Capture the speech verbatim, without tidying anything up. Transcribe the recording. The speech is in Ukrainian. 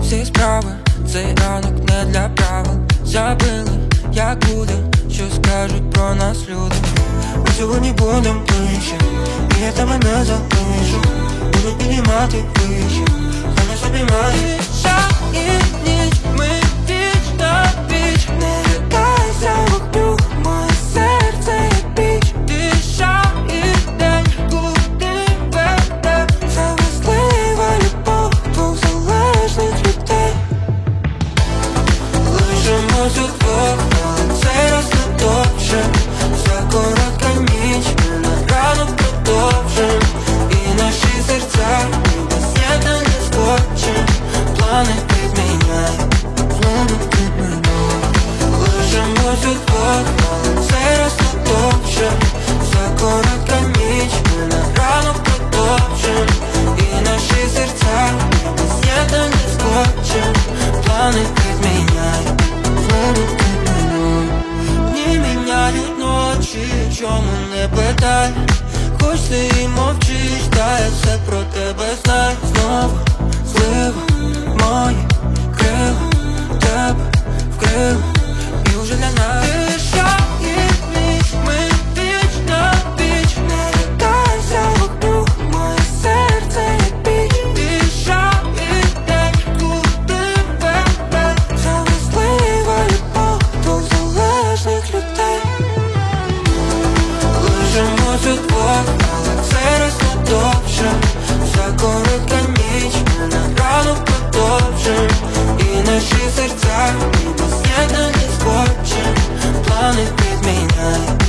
всі справи, цей ранок не для правил. Забили, як буде, що скажуть про нас люди. Ми сьогодні будем ближче, і я тебе не залишу. Буду піднімати вище, хай нас обіймає. Шає ніч, ми віч на віч. Не лякайся вогню, моє серце як піч. Дишає день, куди веде завислива любов двох залежних людей. Лишимось удвох, але цей раз не довше. За коротка ніч, ми на ранок продовжим. І наші серця ніби з'єднані скотчем. Плани підміняй, плани підміняй. Лишимось удвох, але цей раз не довше. За коротка ніч, ми на ранок продовжим. І наші серця ніби з'єднані скотчем. Плани підміняй, плани підміняй. Дні міняють ночі, чому не питай. Хоч ти і мовчиш, та я все про тебе знаю. Знову злива, мої крила тебе вкрила, і вже для нас дишає ніч, ми віч на віч. Не лякайся вогню, моє серце як піч. Дишає день, куди веде завислива любов двох залежних людей. Лишимось удвох, але цей раз не довше. За коротка ніч, ми на ранок продовжим. І наші серця ніби з'єднані скотчем. Плани підміняй.